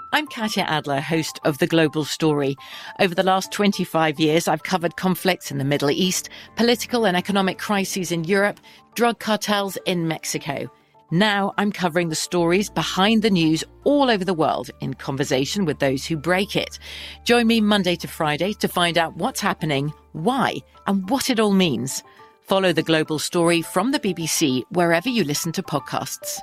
I'm Katya Adler, host of The Global Story. Over the last 25 years, I've covered conflicts in the Middle East, political and economic crises in Europe, drug cartels in Mexico. Now I'm covering the stories behind the news all over the world in conversation with those who break it. Join me Monday to Friday to find out what's happening, why, and what it all means. Follow The Global Story from the BBC wherever you listen to podcasts.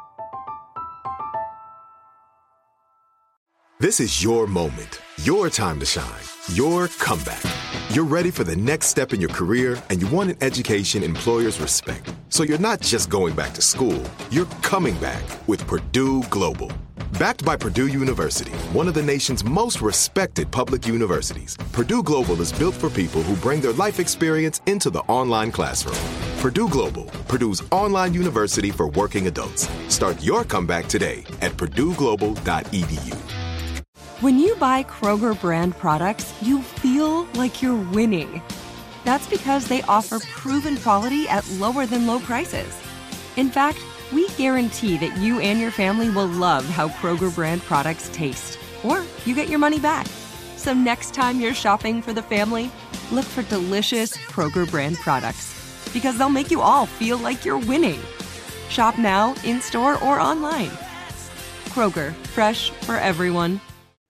This is your moment, your time to shine, your comeback. You're ready for the next step in your career, and you want an education employers respect. So you're not just going back to school, you're coming back with Purdue Global. Backed by Purdue University, one of the nation's most respected public universities, Purdue Global is built for people who bring their life experience into the online classroom. Purdue Global, Purdue's online university for working adults. Start your comeback today at purdueglobal.edu. When you buy Kroger brand products, you feel like you're winning. That's because they offer proven quality at lower than low prices. In fact, we guarantee that you and your family will love how Kroger brand products taste, or you get your money back. So next time you're shopping for the family, look for delicious Kroger brand products, because they'll make you all feel like you're winning. Shop now, in-store, or online. Kroger, fresh for everyone.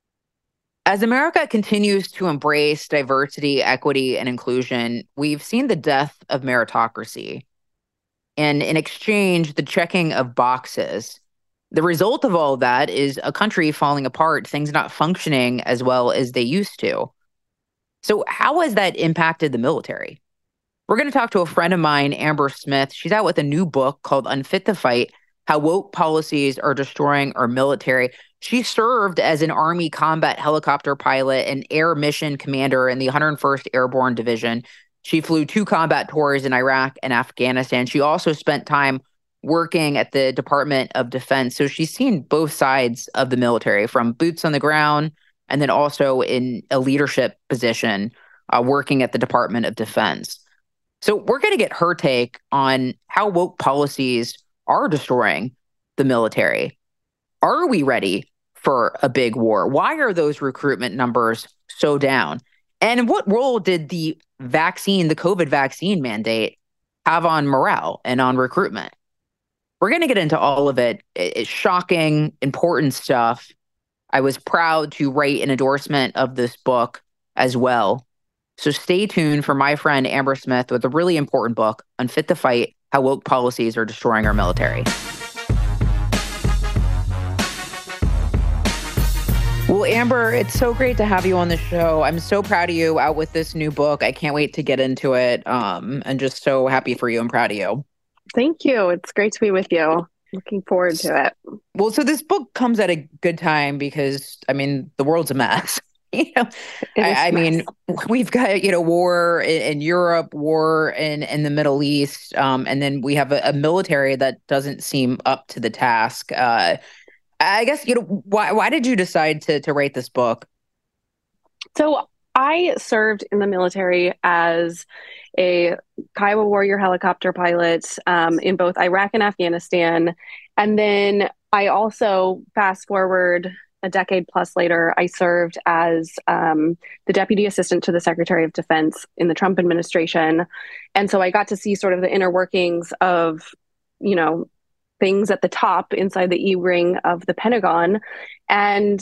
As America continues to embrace diversity, equity, and inclusion, we've seen the death of meritocracy. And in exchange, the checking of boxes. The result of all of that is a country falling apart, things not functioning as well as they used to. So how has that impacted the military? We're going to talk to a friend of mine, Amber Smith. She's out with a new book called Unfit to Fight: How Woke Policies Are Destroying Our Military. She served as an Army combat helicopter pilot and air mission commander in the 101st Airborne Division. She flew 2 combat tours in Iraq and Afghanistan. She also spent time working at the Department of Defense. So she's seen both sides of the military, from boots on the ground and then also in a leadership position working at the Department of Defense. So we're going to get her take on how woke policies are destroying the military. Are we ready for a big war? Why are those recruitment numbers so down? And what role did the COVID vaccine mandate have on morale and on recruitment? We're going to get into all of it. It's shocking, important stuff. I was proud to write an endorsement of this book as well. So stay tuned for my friend Amber Smith with a really important book, Unfit to Fight: How Woke Policies Are Destroying Our Military. Well, Amber, it's so great to have you on the show. I'm so proud of you out with this new book. I can't wait to get into it. And just so happy for you and proud of you. Thank you. It's great to be with you. Looking forward to it. Well, so this book comes at a good time because, I mean, the world's a mess. I mean, we've got, war in Europe, war in the Middle East, and then we have a military that doesn't seem up to the task. I guess, why did you decide to write this book? So I served in the military as a Kiowa Warrior helicopter pilot in both Iraq and Afghanistan. And then I also, fast forward a decade plus later, I served as the Deputy Assistant to the Secretary of Defense in the Trump administration. And so I got to see sort of the inner workings of, things at the top inside the E-ring of the Pentagon, and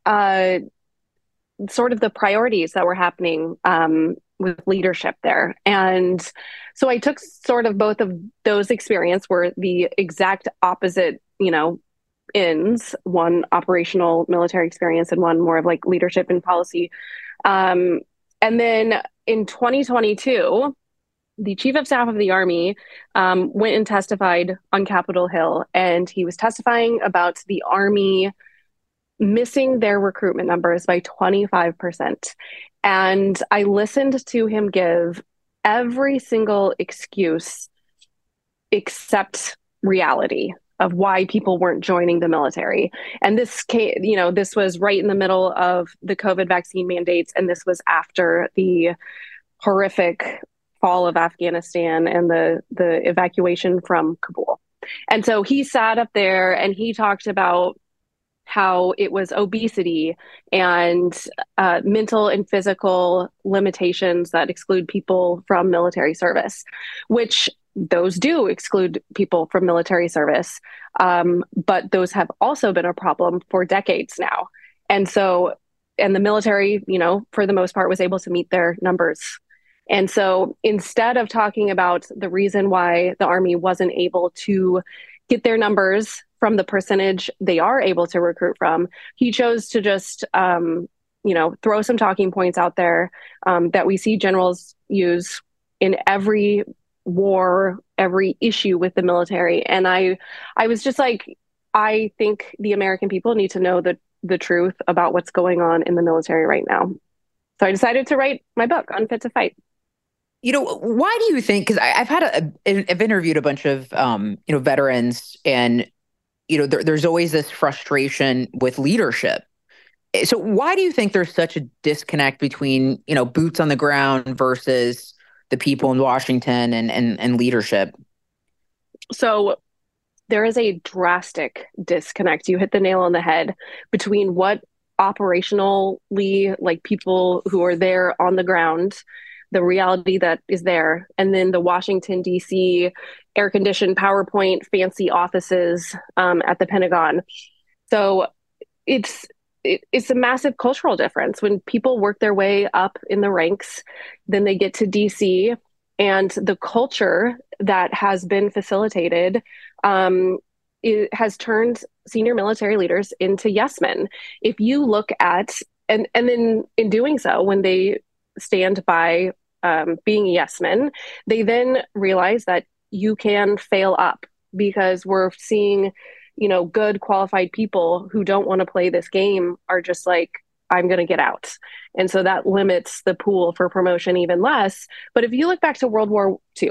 sort of the priorities that were happening with leadership there. And so I took sort of both of those experiences, were the exact opposite, ends, one operational military experience and one more of like leadership and policy. And then in 2022, the Chief of Staff of the Army went and testified on Capitol Hill, and he was testifying about the Army missing their recruitment numbers by 25%. And I listened to him give every single excuse except reality of why people weren't joining the military. And this was right in the middle of the COVID vaccine mandates, and this was after the horrific fall of Afghanistan and the evacuation from Kabul. And so he sat up there and he talked about how it was obesity and mental and physical limitations that exclude people from military service, which those do exclude people from military service. But those have also been a problem for decades now. And so, and the military, for the most part, was able to meet their numbers. And so instead of talking about the reason why the Army wasn't able to get their numbers from the percentage they are able to recruit from, he chose to just, throw some talking points out there that we see generals use in every war, every issue with the military. And I was just like, I think the American people need to know the truth about what's going on in the military right now. So I decided to write my book, Unfit to Fight. Why do you think? Because I've interviewed a bunch of veterans, and there's always this frustration with leadership. So why do you think there's such a disconnect between boots on the ground versus the people in Washington and leadership? So there is a drastic disconnect. You hit the nail on the head between what operationally, like people who are there on the ground, the reality that is there, and then the Washington, D.C. air-conditioned PowerPoint fancy offices at the Pentagon. So it's a massive cultural difference. When people work their way up in the ranks, then they get to D.C., and the culture that has been facilitated it has turned senior military leaders into yes men. If you look at, and then in doing so, when they stand by being yes men, they then realize that you can fail up, because we're seeing, good qualified people who don't want to play this game are just like, I'm going to get out. And so that limits the pool for promotion even less. But if you look back to World War II,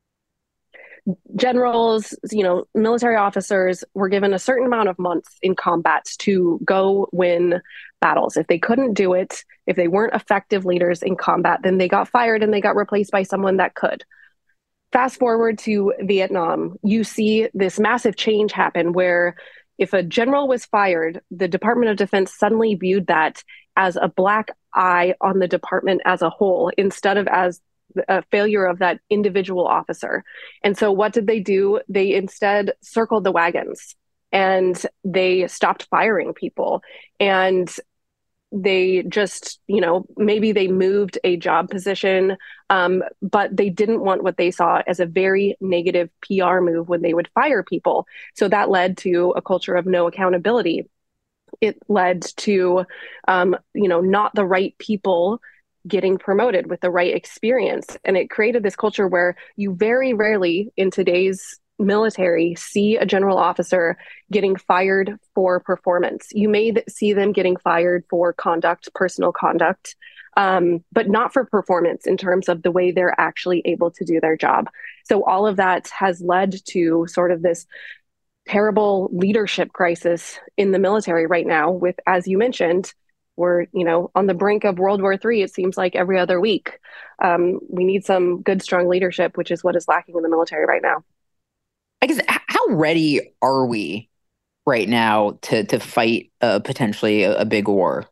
generals, military officers were given a certain amount of months in combat to go win battles. If they couldn't do it, if they weren't effective leaders in combat, then they got fired and they got replaced by someone that could. Fast forward to Vietnam, you see this massive change happen where if a general was fired, the Department of Defense suddenly viewed that as a black eye on the department as a whole, instead of as a failure of that individual officer. And so what did they do? They instead circled the wagons, and they stopped firing people. And they just, maybe they moved a job position, but they didn't want what they saw as a very negative PR move when they would fire people. So that led to a culture of no accountability. It led to, not the right people getting promoted with the right experience. And it created this culture where you very rarely in today's military see a general officer getting fired for performance. You may see them getting fired for conduct, personal conduct, but not for performance in terms of the way they're actually able to do their job. So all of that has led to sort of this terrible leadership crisis in the military right now with, as you mentioned, we're, on the brink of World War III, it seems like every other week. We need some good, strong leadership, which is what is lacking in the military right now. I guess, how ready are we right now to fight potentially a big war?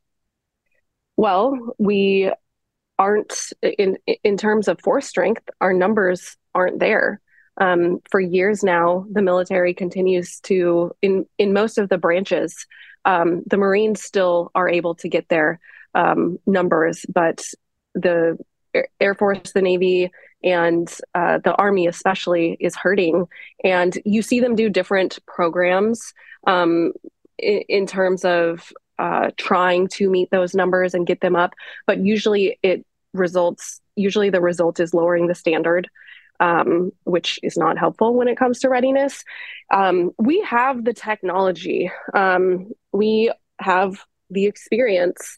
Well, we aren't, in terms of force strength, our numbers aren't there. For years now, the military continues to, in most of the branches, the Marines still are able to get their numbers, but the Air Force, the Navy, and the Army especially is hurting. And you see them do different programs in terms of trying to meet those numbers and get them up. But usually the result is lowering the standard, which is not helpful when it comes to readiness. We have the technology. We have the experience.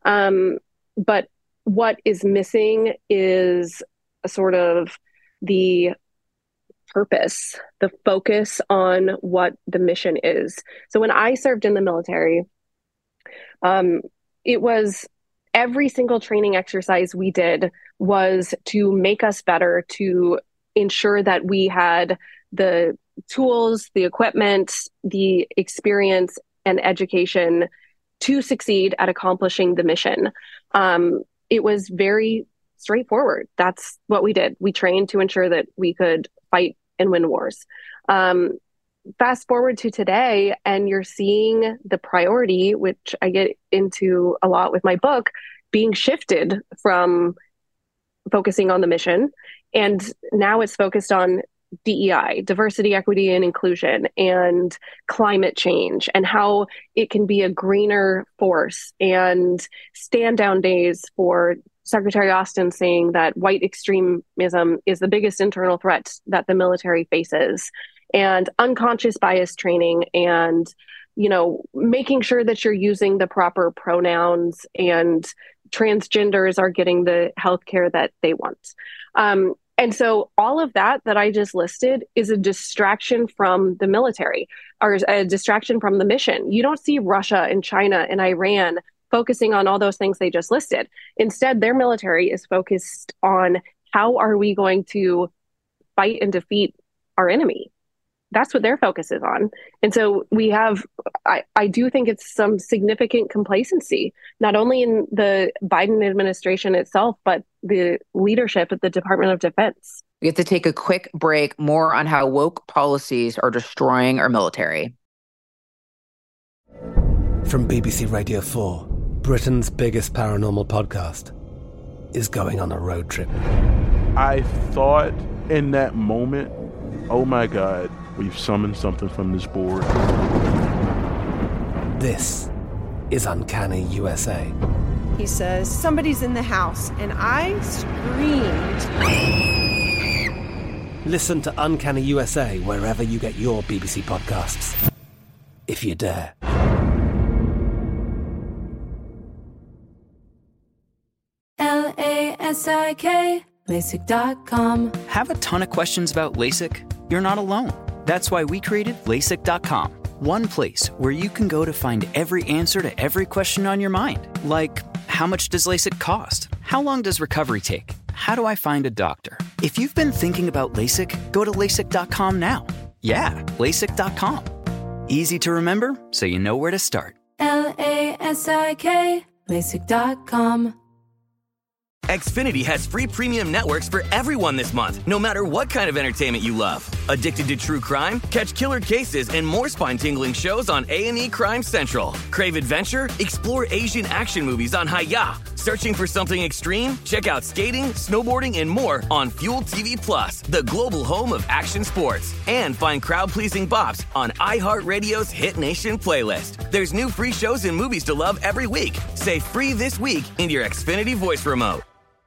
But what is missing is a sort of the purpose, the focus on what the mission is. So when I served in the military, it was every single training exercise we did was to make us better, to ensure that we had the tools, the equipment, the experience, and education to succeed at accomplishing the mission. It was very straightforward. That's what we did. We trained to ensure that we could fight and win wars. Fast forward to today, and you're seeing the priority, which I get into a lot with my book, being shifted from focusing on the mission. And now it's focused on DEI, diversity, equity, and inclusion, and climate change, and how it can be a greener force, and stand down days for Secretary Austin saying that white extremism is the biggest internal threat that the military faces, and unconscious bias training, and, you know, making sure that you're using the proper pronouns, and transgenders are getting the healthcare that they want. And so all of that I just listed is a distraction from the military, or a distraction from the mission. You don't see Russia and China and Iran focusing on all those things they just listed. Instead, their military is focused on how are we going to fight and defeat our enemy. That's what their focus is on. And so we have, I do think it's some significant complacency, not only in the Biden administration itself, but the leadership at the Department of Defense. We have to take a quick break. More on how woke policies are destroying our military. From BBC Radio 4, Britain's biggest paranormal podcast is going on a road trip. I thought in that moment, oh my God, we've summoned something from this board. This is Uncanny USA. He says, somebody's in the house, and I screamed. Listen to Uncanny USA wherever you get your BBC podcasts, if you dare. LASIK, LASIK.com. Have a ton of questions about LASIK? You're not alone. That's why we created LASIK.com. One place where you can go to find every answer to every question on your mind. Like, how much does LASIK cost? How long does recovery take? How do I find a doctor? If you've been thinking about LASIK, go to LASIK.com now. Yeah, LASIK.com. Easy to remember, so you know where to start. LASIK, LASIK.com. Xfinity has free premium networks for everyone this month, no matter what kind of entertainment you love. Addicted to true crime? Catch killer cases and more spine-tingling shows on A&E Crime Central. Crave adventure? Explore Asian action movies on Hi-YAH. Searching for something extreme? Check out skating, snowboarding, and more on Fuel TV Plus, the global home of action sports. And find crowd-pleasing bops on iHeartRadio's Hit Nation playlist. There's new free shows and movies to love every week. Say free this week in your Xfinity voice remote.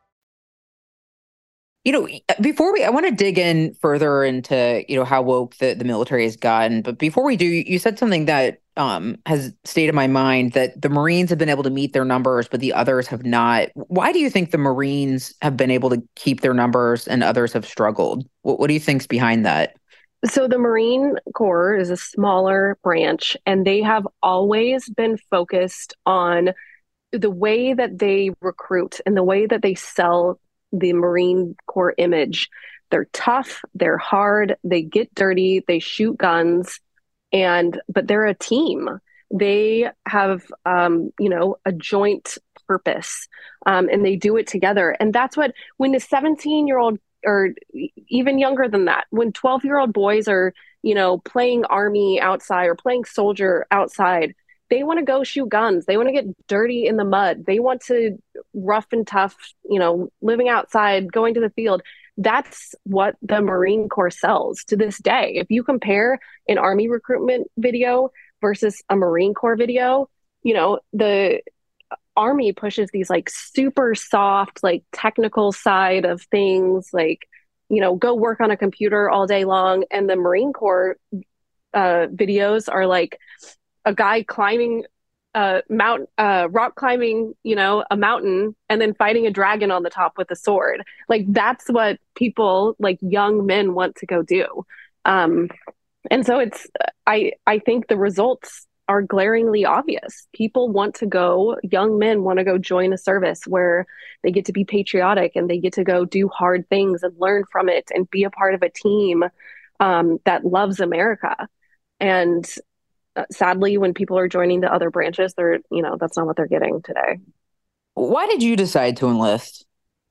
You know, I want to dig in further into, you know, how woke the military has gotten. But before we do, you said something that has stayed in my mind, that the Marines have been able to meet their numbers, but the others have not. Why do you think the Marines have been able to keep their numbers and others have struggled? What do you think's behind that? So the Marine Corps is a smaller branch, and they have always been focused on the way that they recruit and the way that they sell the Marine Corps image. They're tough, they're hard, they get dirty, they shoot guns, but they're a team. They have, a joint purpose, and they do it together. And that's what, when the 17-year-old, or even younger than that, when 12-year-old boys are, playing army outside or playing soldier outside, they want to go shoot guns. They want to get dirty in the mud. They want to rough and tough, living outside, going to the field. That's what the Marine Corps sells to this day. If you compare an Army recruitment video versus a Marine Corps video, the Army pushes these like super soft, like technical side of things, like, go work on a computer all day long. And the Marine Corps videos are like a guy climbing rock climbing, a mountain, and then fighting a dragon on the top with a sword. Like, that's what people, like young men, want to go do. And so I think the results are glaringly obvious. People want to go, young men want to go join a service where they get to be patriotic and they get to go do hard things and learn from it and be a part of a team that loves America. And sadly, when people are joining the other branches, that's not what they're getting today. Why did you decide to enlist?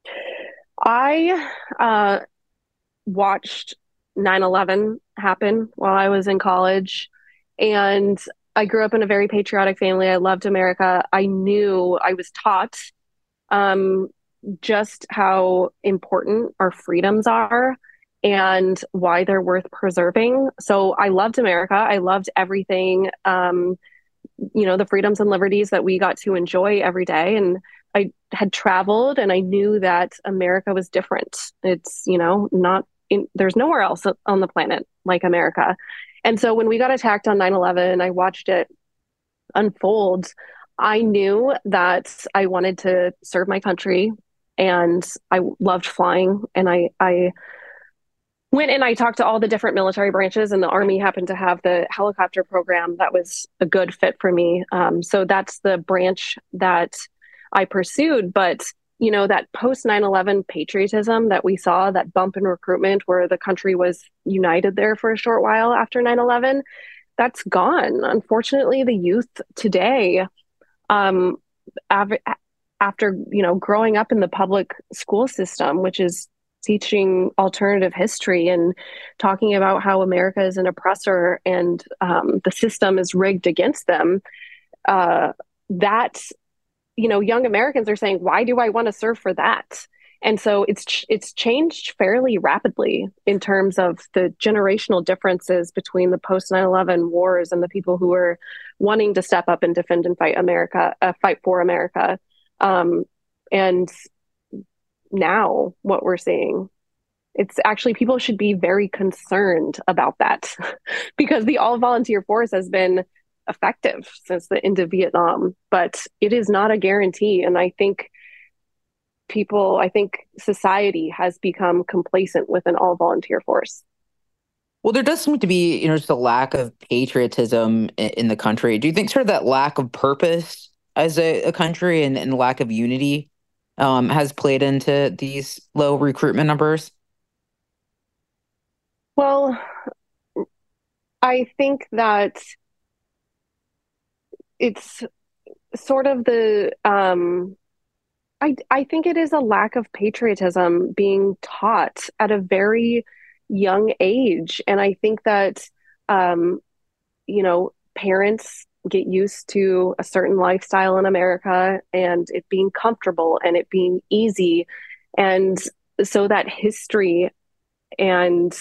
I watched 9/11 happen while I was in college, and I grew up in a very patriotic family. I loved America. I was taught just how important our freedoms are and why they're worth preserving. So I loved America. I loved everything, the freedoms and liberties that we got to enjoy every day. And I had traveled and I knew that America was different. It's, there's nowhere else on the planet like America. And so when we got attacked on 9/11, I watched it unfold. I knew that I wanted to serve my country, and I loved flying. And I went and I talked to all the different military branches, and the Army happened to have the helicopter program that was a good fit for me. So that's the branch that I pursued. But, that post 9/11 patriotism that we saw, that bump in recruitment where the country was united there for a short while after 9/11, that's gone. Unfortunately, the youth today, after, growing up in the public school system, which is teaching alternative history and talking about how America is an oppressor and the system is rigged against them, young Americans are saying, why do I want to serve for that? And so it's changed fairly rapidly in terms of the generational differences between the post 9/11 wars and the people who are wanting to step up and defend and fight for America. And now what we're seeing, it's actually, people should be very concerned about that because the all volunteer force has been effective since the end of Vietnam, but it is not a guarantee. And I think society has become complacent with an all volunteer force. Well, there does seem to be, just a lack of patriotism in the country. Do you think sort of that lack of purpose as a country and lack of unity has played into these low recruitment numbers? Well, I think that it's sort of I think it is a lack of patriotism being taught at a very young age. And I think that, parents get used to a certain lifestyle in America and it being comfortable and it being easy. And so that history and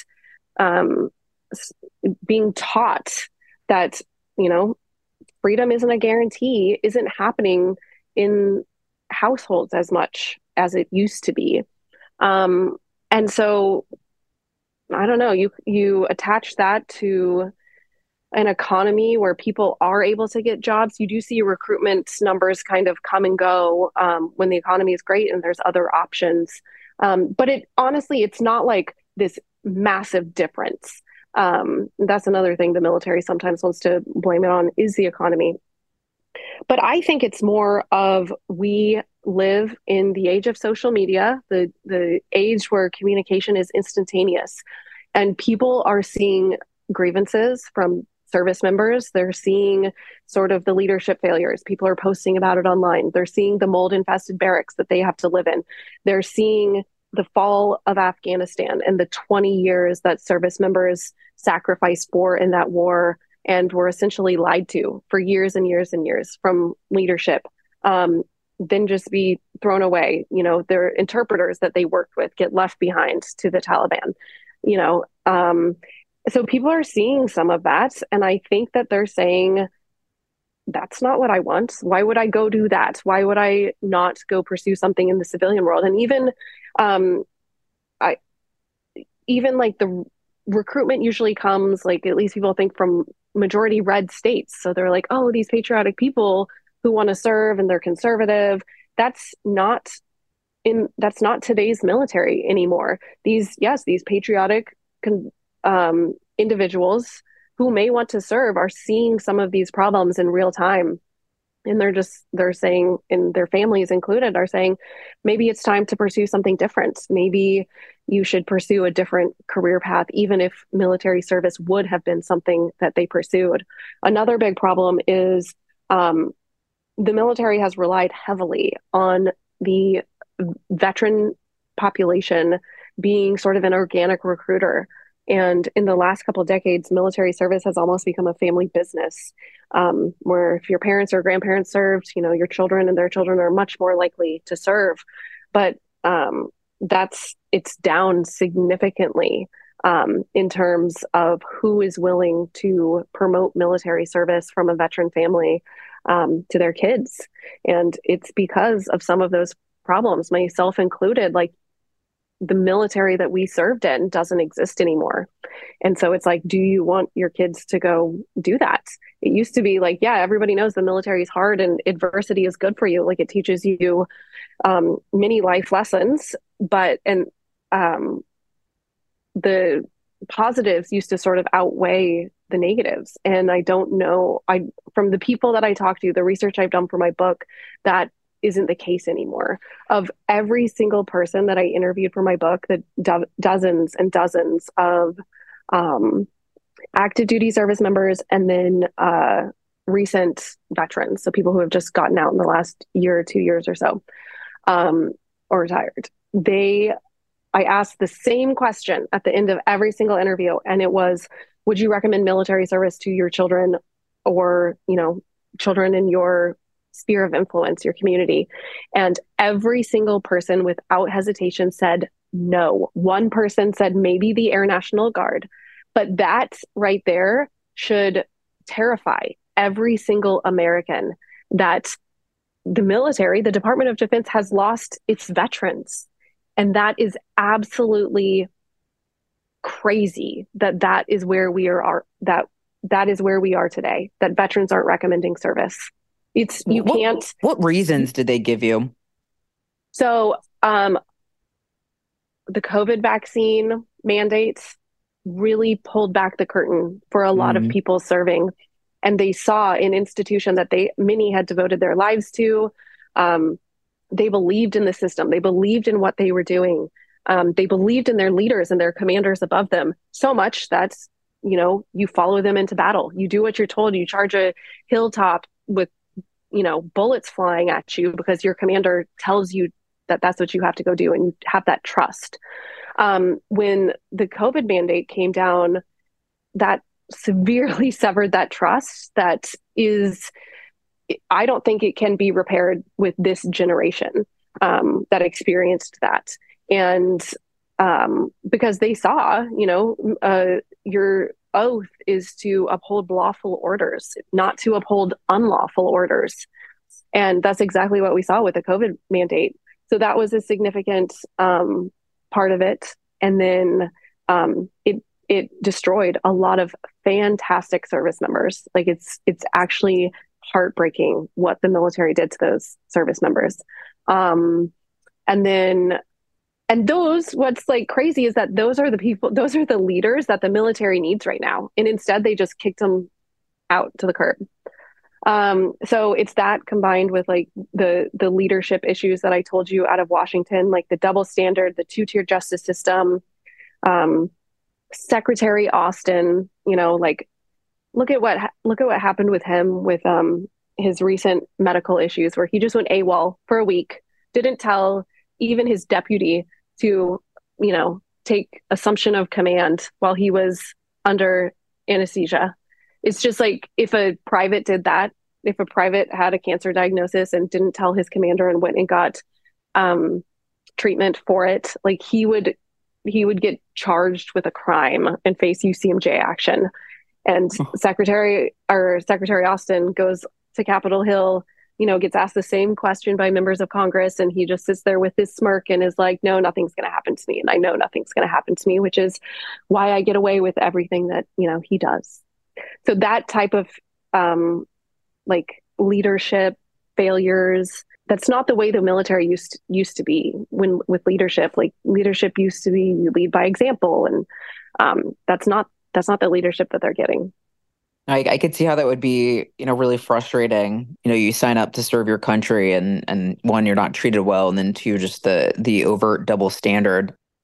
being taught that, freedom isn't a guarantee isn't happening in households as much as it used to be. And so, I don't know, you attach that to an economy where people are able to get jobs. You do see recruitment numbers kind of come and go when the economy is great and there's other options. But it's not like this massive difference. That's another thing the military sometimes wants to blame it on, is the economy. But I think it's more of, we live in the age of social media, the age where communication is instantaneous, and people are seeing grievances from service members. They're seeing sort of the leadership failures. People are posting about it online. They're seeing the mold infested barracks that they have to live in. They're seeing the fall of Afghanistan and the 20 years that service members sacrificed for in that war and were essentially lied to for years and years and years from leadership, then just be thrown away. Their interpreters that they worked with get left behind to the Taliban, so people are seeing some of that. And I think that they're saying, that's not what I want. Why would I go do that? Why would I not go pursue something in the civilian world? And even like the recruitment usually comes, like, at least people think, from majority red states. So they're like, oh, these patriotic people who want to serve and they're conservative. That's not today's military anymore. These patriotic individuals who may want to serve are seeing some of these problems in real time. And they're saying, and their families included are saying, maybe it's time to pursue something different. Maybe, you should pursue a different career path, even if military service would have been something that they pursued. Another big problem is the military has relied heavily on the veteran population being sort of an organic recruiter. And in the last couple of decades, military service has almost become a family business, where if your parents or grandparents served, your children and their children are much more likely to serve. But it's down significantly in terms of who is willing to promote military service from a veteran family to their kids. And it's because of some of those problems, myself included. Like, the military that we served in doesn't exist anymore. And so it's like, do you want your kids to go do that? It used to be like, yeah, everybody knows the military is hard and adversity is good for you. Like, it teaches you many life lessons, but the positives used to sort of outweigh the negatives. And I don't know, from the people that I talk to, the research I've done for my book, that isn't the case anymore. Of every single person that I interviewed for my book, the dozens and dozens of active duty service members, and then recent veterans, so people who have just gotten out in the last year or 2 years or so, or retired. I asked the same question at the end of every single interview, and it was, would you recommend military service to your children or, children in your sphere of influence, your community? And every single person without hesitation said no. One person said maybe the Air National Guard, but that right there should terrify every single American, that the military, the Department of Defense, has lost its veterans. And that is absolutely crazy that is where we are, that is where we are today, that veterans aren't recommending service. What reasons did they give you? So the COVID vaccine mandates really pulled back the curtain for a lot of people serving. And they saw an institution that many had devoted their lives to. They believed in the system. They believed in what they were doing. They believed in their leaders and their commanders above them so much that, you follow them into battle. You do what you're told. You charge a hilltop with bullets flying at you because your commander tells you that that's what you have to go do, and you have that trust. When the COVID mandate came down, that severely severed that trust. I don't think it can be repaired with this generation that experienced that. And because they saw, your oath is to uphold lawful orders, not to uphold unlawful orders. And that's exactly what we saw with the COVID mandate. So that was a significant part of it. And then it destroyed a lot of fantastic service members. Like, it's actually heartbreaking what the military did to those service members. And what's like crazy is that those are the leaders that the military needs right now. And instead they just kicked them out to the curb. So it's that combined with like the leadership issues that I told you out of Washington, like the double standard, the two-tier justice system, Secretary Austin, like look at what happened with him with his recent medical issues, where he just went AWOL for a week, didn't tell even his deputy to, take assumption of command while he was under anesthesia. It's just like, if a private did that, if a private had a cancer diagnosis and didn't tell his commander and went and got treatment for it, like he would get charged with a crime and face UCMJ action. And Secretary Austin goes to Capitol Hill, gets asked the same question by members of Congress, and he just sits there with his smirk and is like, no, nothing's going to happen to me. And I know nothing's going to happen to me, which is why I get away with everything that, he does. So that type of like leadership failures, that's not the way the military used to be. When with leadership, like leadership used to be, you lead by example. And that's not the leadership that they're getting. I could see how that would be, really frustrating. You sign up to serve your country and one, you're not treated well. And then two, just the overt double standard.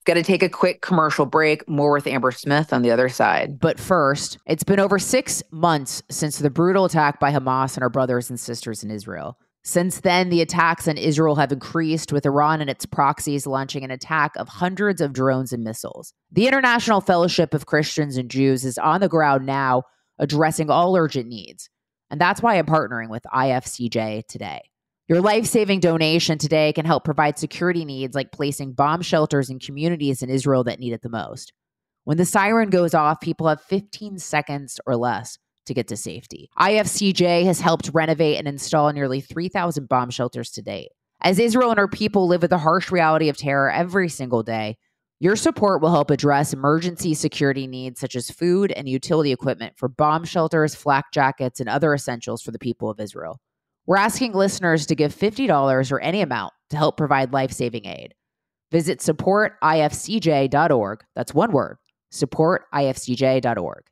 Got to take a quick commercial break. More with Amber Smith on the other side. But first, it's been over 6 months since the brutal attack by Hamas and our brothers and sisters in Israel. Since then, the attacks on Israel have increased, with Iran and its proxies launching an attack of hundreds of drones and missiles. The International Fellowship of Christians and Jews is on the ground now, addressing all urgent needs. And that's why I'm partnering with IFCJ today. Your life-saving donation today can help provide security needs like placing bomb shelters in communities in Israel that need it the most. When the siren goes off, people have 15 seconds or less to get to safety. IFCJ has helped renovate and install nearly 3,000 bomb shelters to date. As Israel and her people live with the harsh reality of terror every single day, your support will help address emergency security needs such as food and utility equipment for bomb shelters, flak jackets, and other essentials for the people of Israel. We're asking listeners to give $50 or any amount to help provide life-saving aid. Visit supportifcj.org. That's one word, supportifcj.org.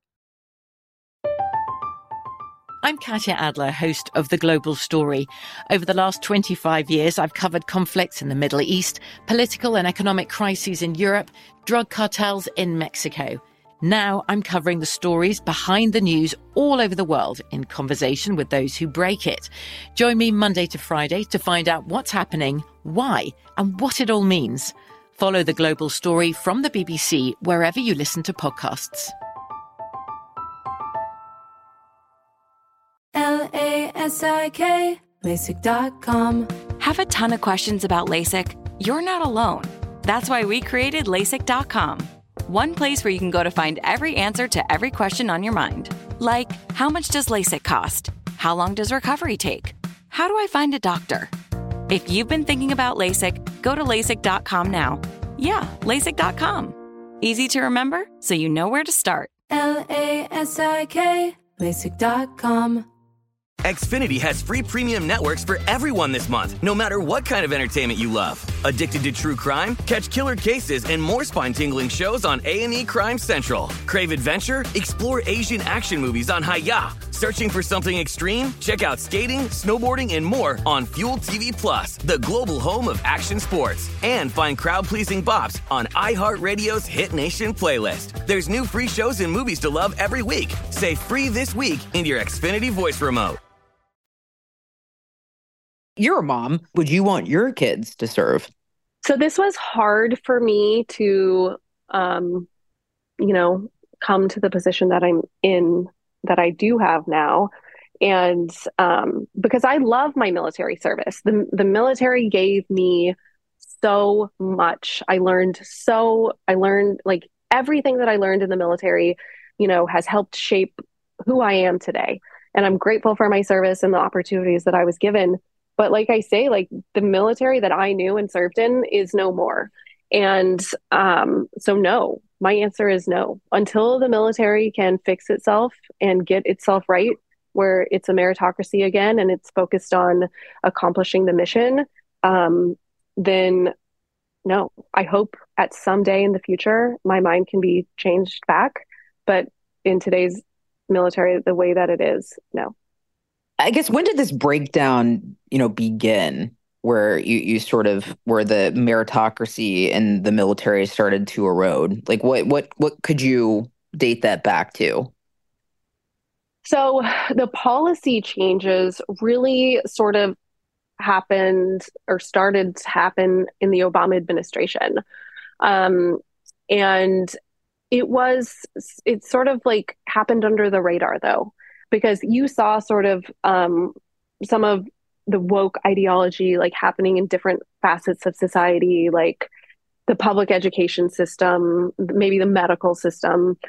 I'm Katya Adler, host of The Global Story. Over the last 25 years, I've covered conflicts in the Middle East, political and economic crises in Europe, drug cartels in Mexico. Now I'm covering the stories behind the news all over the world in conversation with those who break it. Join me Monday to Friday to find out what's happening, why, and what it all means. Follow The Global Story from the BBC wherever you listen to podcasts. LASIK, LASIK.com. Have a ton of questions about LASIK? You're not alone. That's why we created LASIK.com. One place where you can go to find every answer to every question on your mind. Like, how much does LASIK cost? How long does recovery take? How do I find a doctor? If you've been thinking about LASIK, go to LASIK.com now. Yeah, LASIK.com. Easy to remember, so you know where to start. LASIK, LASIK.com. Xfinity has free premium networks for everyone this month, no matter what kind of entertainment you love. Addicted to true crime? Catch killer cases and more spine-tingling shows on A&E Crime Central. Crave adventure? Explore Asian action movies on Hi-YAH. Searching for something extreme? Check out skating, snowboarding, and more on Fuel TV Plus, the global home of action sports. And find crowd-pleasing bops on iHeartRadio's Hit Nation playlist. There's new free shows and movies to love every week. Say free this week in your Xfinity voice remote. You're a mom. Would you want your kids to serve? So this was hard for me to, come to the position that I'm in, that I do have now. And because I love my military service. The military gave me so much. I learned like everything that I learned in the military, has helped shape who I am today. And I'm grateful for my service and the opportunities that I was given. But like I say, like the military that I knew and served in is no more. And so no, my answer is no. Until the military can fix itself and get itself right, where it's a meritocracy again and it's focused on accomplishing the mission, then no. I hope at some day in the future, my mind can be changed back. But in today's military, the way that it is, no. I guess, when did this breakdown, begin, where where the meritocracy and the military started to erode? Like, what could you date that back to? So the policy changes really sort of happened or started to happen in the Obama administration. And it sort of like happened under the radar, though, because you saw sort of some of the woke ideology like happening in different facets of society, like the public education system, maybe the medical system.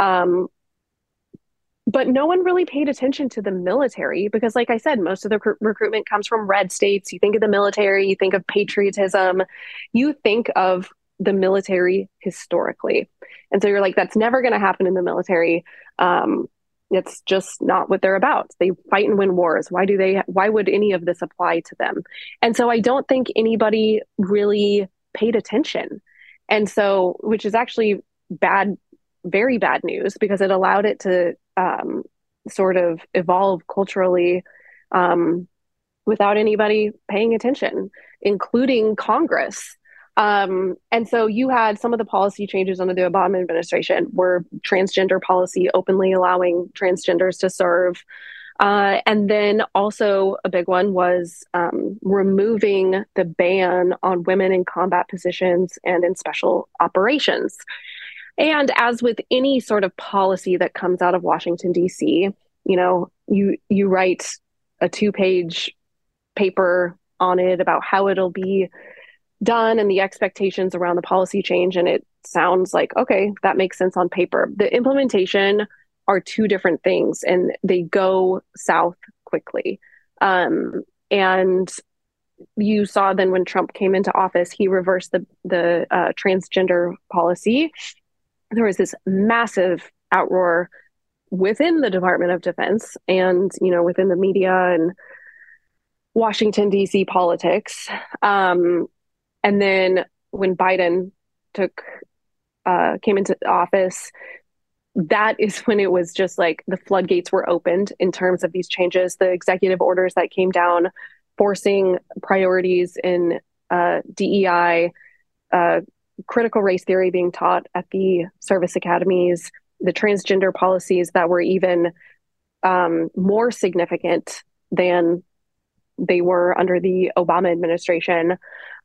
But no one really paid attention to the military because, like I said, most of the recruitment comes from red states. You think of the military, you think of patriotism, you think of the military historically. And so you're like, that's never going to happen in the military. It's just not what they're about. They fight and win wars. Why would any of this apply to them? And so I don't think anybody really paid attention. And so, which is actually bad, very bad news, because it allowed it to sort of evolve culturally without anybody paying attention, including Congress. And so you had some of the policy changes under the Obama administration were transgender policy, openly allowing transgenders to serve. And then also a big one was removing the ban on women in combat positions and in special operations. And as with any sort of policy that comes out of Washington, D.C., you write a 2-page paper on it about how it'll be done and the expectations around the policy change. And it sounds like, okay, that makes sense on paper. The implementation are two different things and they go south quickly. And you saw then when Trump came into office, he reversed the transgender policy. There was this massive outroar within the Department of Defense and, within the media and Washington, D.C. politics. And then when Biden came into office, that is when it was just like the floodgates were opened in terms of these changes, the executive orders that came down, forcing priorities in DEI, critical race theory being taught at the service academies, the transgender policies that were even more significant than they were under the Obama administration,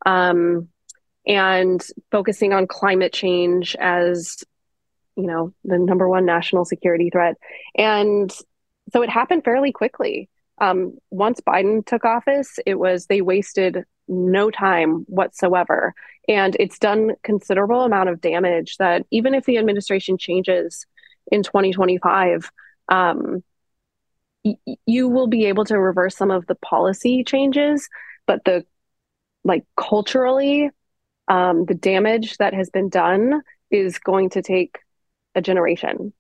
and focusing on climate change as, the number one national security threat. And so it happened fairly quickly. Once Biden took office, they wasted no time whatsoever. And it's done considerable amount of damage that even if the administration changes in 2025, you will be able to reverse some of the policy changes, but culturally, the damage that has been done is going to take a generation.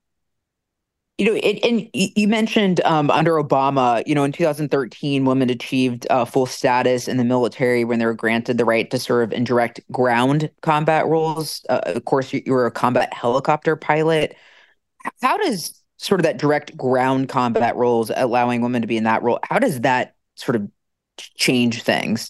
And you mentioned under Obama, in 2013, women achieved full status in the military when they were granted the right to serve in direct ground combat roles. Of course, you were a combat helicopter pilot. How does sort of that direct ground combat roles, allowing women to be in that role, how does that sort of change things?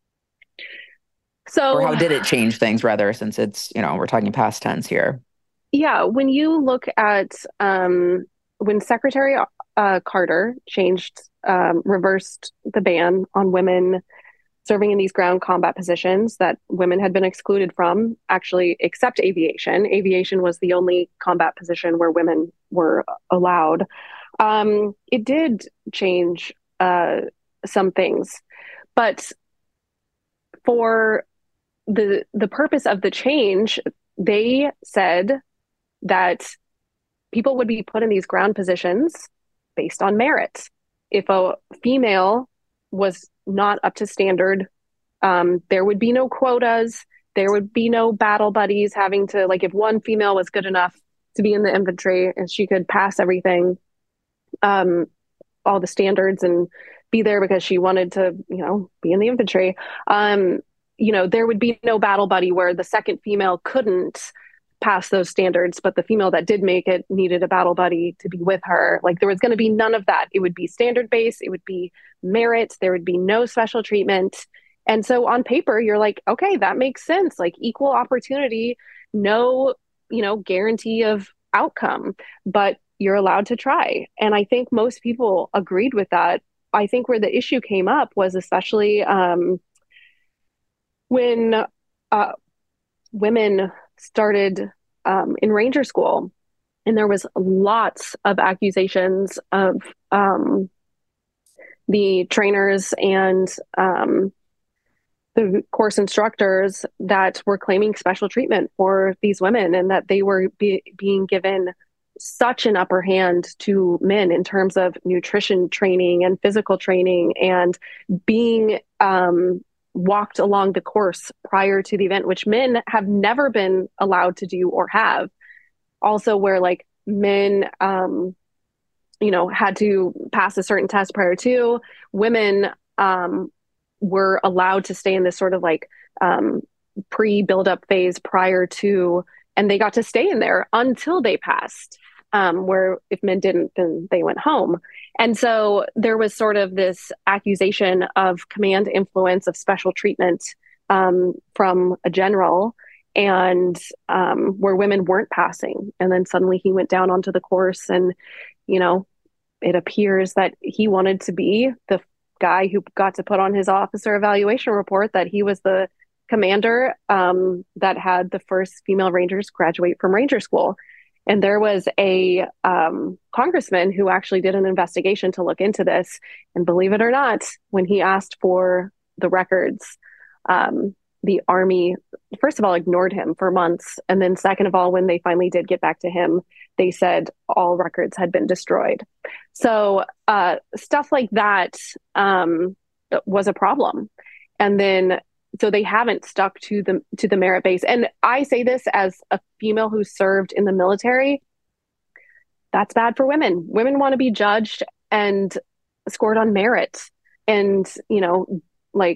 Or how did it change things, rather, since it's, we're talking past tense here? Yeah, when you look at when Secretary Carter reversed the ban on women serving in these ground combat positions that women had been excluded from, actually, except aviation. Aviation was the only combat position where women were allowed. It did change some things, but for the purpose of the change, they said that people would be put in these ground positions based on merit. If a female was not up to standard, there would be no quotas. There would be no battle buddies having to, if one female was good enough to be in the infantry and she could pass everything, all the standards and be there because she wanted to, be in the infantry, there would be no battle buddy where the second female couldn't pass those standards, but the female that did make it needed a battle buddy to be with her. There was going to be none of that. It would be standard based. It would be merit. There would be no special treatment. And so on paper, you're like, okay, that makes sense. Equal opportunity, no, guarantee of outcome, but you're allowed to try. And I think most people agreed with that. I think where the issue came up was especially when women started in Ranger School, and there was lots of accusations of the trainers and the course instructors that were claiming special treatment for these women, and that they were being given such an upper hand to men in terms of nutrition training and physical training and being walked along the course prior to the event, which men have never been allowed to do or have. Also where men, had to pass a certain test prior to, women were allowed to stay in this sort of pre-build-up phase prior to, and they got to stay in there until they passed, where if men didn't, then they went home. And so there was sort of this accusation of command influence, of special treatment from a general, and where women weren't passing. And then suddenly he went down onto the course, and, you know, it appears that he wanted to be the guy who got to put on his officer evaluation report that he was the commander that had the first female Rangers graduate from Ranger School. And there was a congressman who actually did an investigation to look into this. And believe it or not, when he asked for the records, the Army, first of all, ignored him for months. And then second of all, when they finally did get back to him, they said all records had been destroyed. So stuff like that was a problem. And then so they haven't stuck to the merit base. And I say this as a female who served in the military. That's bad for women. Women want to be judged and scored on merit and, you know, like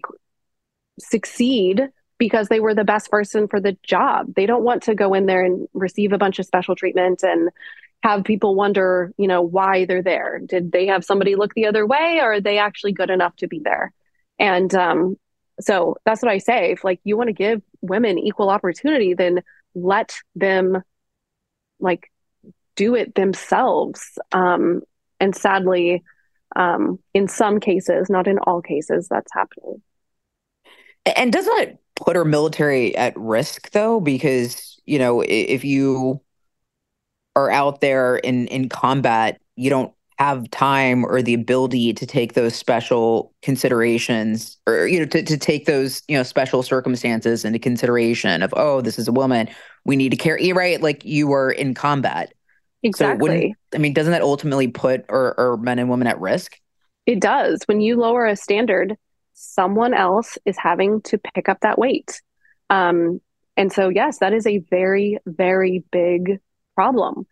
succeed because they were the best person for the job. They don't want to go in there and receive a bunch of special treatment and have people wonder, you know, why they're there. Did they have somebody look the other way, or are they actually good enough to be there? And so that's what I say. If like you want to give women equal opportunity, then let them like do it themselves. And sadly, in some cases, not in all cases, that's happening. And doesn't it put our military at risk, though? Because, you know, if you are out there in combat, you don't have time or the ability to take those special considerations, or, you know, to take those, you know, special circumstances into consideration of, oh, this is a woman, we need to carry, right? Like you were in combat. Exactly. So doesn't that ultimately put our men and women at risk? It does. When you lower a standard, someone else is having to pick up that weight. And so, yes, that is a very, very big problem.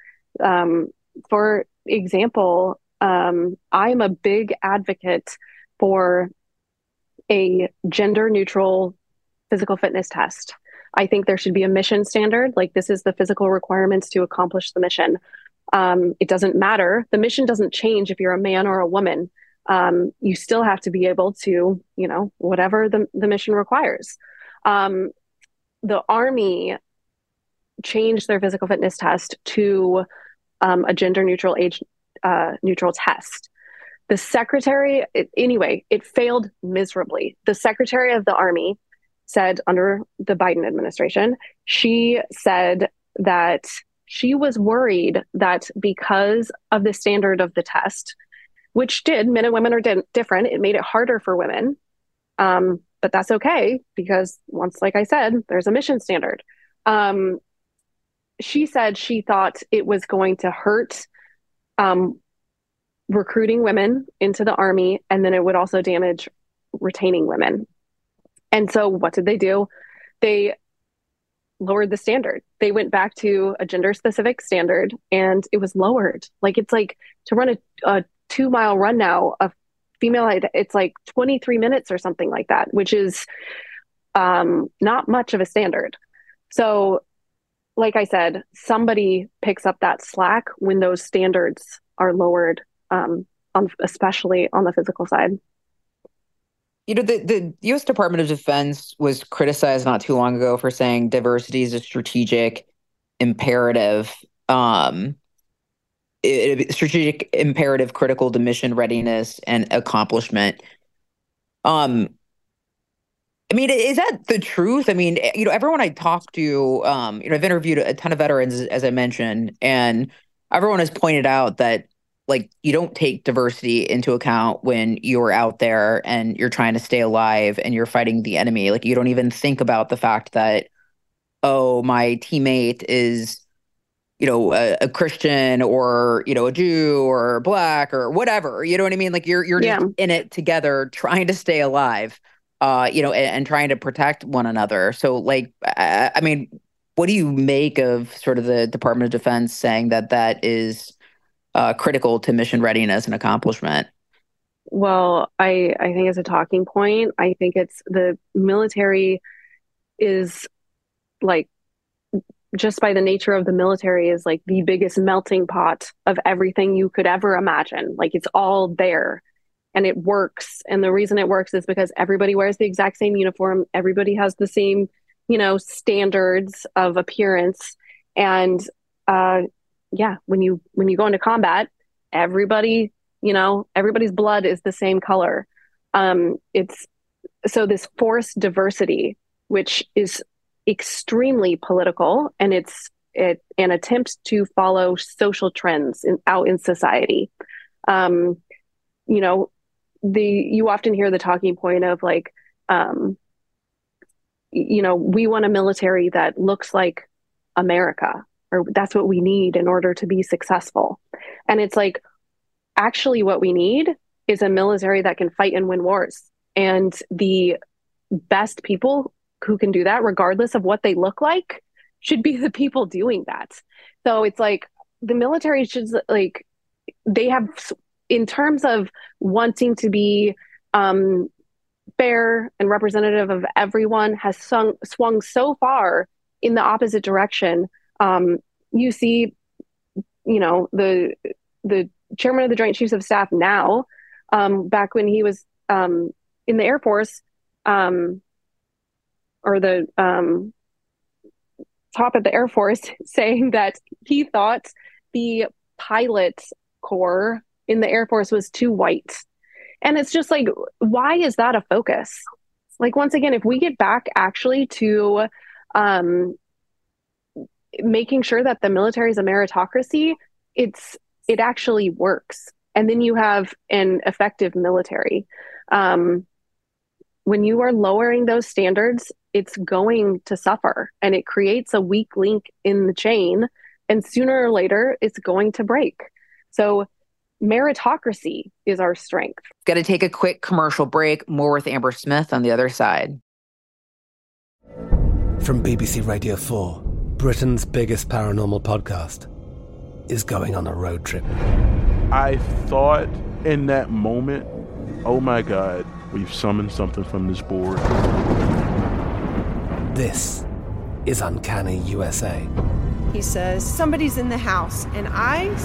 For example, I'm a big advocate for a gender neutral physical fitness test. I think there should be a mission standard. Like, this is the physical requirements to accomplish the mission. It doesn't matter. The mission doesn't change if you're a man or a woman. You still have to be able to, you know, whatever the mission requires. The Army changed their physical fitness test to a gender neutral neutral test. The secretary, it failed miserably. The secretary of the Army said, under the Biden administration, she said that she was worried that because of the standard of the test, which men and women are different, it made it harder for women. But that's okay, because once, like I said, there's a mission standard. She said she thought it was going to hurt recruiting women into the Army, and then it would also damage retaining women. And so what did they do? They lowered the standard. They went back to a gender specific standard, and it was lowered. Like, it's like to run a 2-mile run now of female, it's like 23 minutes or something like that, which is not much of a standard. So, like I said, somebody picks up that slack when those standards are lowered, especially on the physical side. You know, the U.S. Department of Defense was criticized not too long ago for saying diversity is a strategic imperative. Strategic imperative critical to mission readiness and accomplishment. I mean, is that the truth? I mean, you know, everyone I talk to, you know, I've interviewed a ton of veterans, as I mentioned, and everyone has pointed out that, like, you don't take diversity into account when you're out there and you're trying to stay alive and you're fighting the enemy. Like, you don't even think about the fact that, oh, my teammate is, you know, a Christian, or, you know, a Jew or Black or whatever, you know what I mean? Like, you're just in it together, trying to stay alive, you know, and trying to protect one another. So, like, I mean, what do you make of sort of the Department of Defense saying that that is critical to mission readiness and accomplishment? Well, I think it's a talking point. I think it's the military is, like, just by the nature of the military, is like the biggest melting pot of everything you could ever imagine. Like, it's all there. and it works. And the reason it works is because everybody wears the exact same uniform. Everybody has the same, standards of appearance. And when you go into combat, everybody's blood is the same color. It's so this forced diversity, which is extremely political, and it's an attempt to follow social trends out in society. You often hear the talking point of like, we want a military that looks like America, or that's what we need in order to be successful. And it's like, actually what we need is a military that can fight and win wars. And the best people who can do that, regardless of what they look like, should be the people doing that. So it's like the military should, like, they have, in terms of wanting to be fair and representative of everyone, has swung so far in the opposite direction. You see, the chairman of the Joint Chiefs of Staff now, back when he was in the Air Force, or the top of the Air Force, saying that he thought the pilot corps in the Air Force was too white. And it's just like, why is that a focus? Like, once again, if we get back actually to making sure that the military is a meritocracy, it actually works. And then you have an effective military. When you are lowering those standards, it's going to suffer, and it creates a weak link in the chain, and sooner or later it's going to break. So meritocracy is our strength. Got to take a quick commercial break. More with Amber Smith on the other side. From BBC Radio 4, Britain's biggest paranormal podcast is going on a road trip. I thought in that moment, oh my God, we've summoned something from this board. This is Uncanny USA. He says, somebody's in the house, and I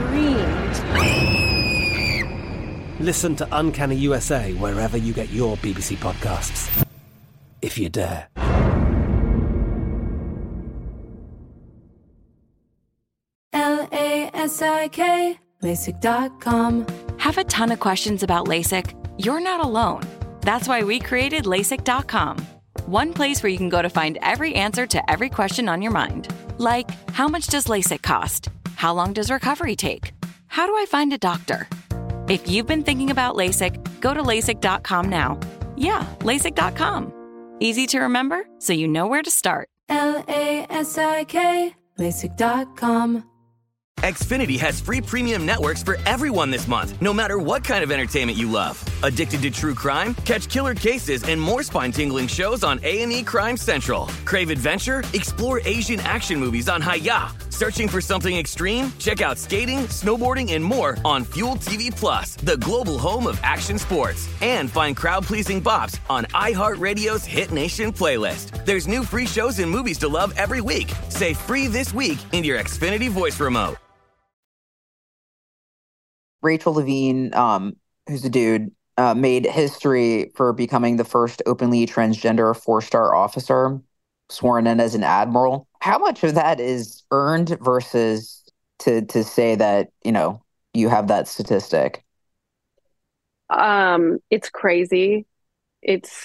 screamed. Listen to Uncanny USA wherever you get your BBC podcasts, if you dare. LASIK, LASIK.com. Have a ton of questions about LASIK? You're not alone. That's why we created LASIK.com. One place where you can go to find every answer to every question on your mind. Like, how much does LASIK cost? How long does recovery take? How do I find a doctor? If you've been thinking about LASIK, go to LASIK.com now. Yeah, LASIK.com. Easy to remember, so you know where to start. LASIK, LASIK.com. Xfinity has free premium networks for everyone this month, no matter what kind of entertainment you love. Addicted to true crime? Catch killer cases and more spine-tingling shows on A&E Crime Central. Crave adventure? Explore Asian action movies on Hayya. Searching for something extreme? Check out skating, snowboarding, and more on Fuel TV Plus, the global home of action sports. And find crowd-pleasing bops on iHeartRadio's Hit Nation playlist. There's new free shows and movies to love every week. Say free this week in your Xfinity voice remote. Rachel Levine, who's a dude, made history for becoming the first openly transgender 4-star officer sworn in as an admiral. How much of that is earned versus to say that, you have that statistic? It's crazy. It's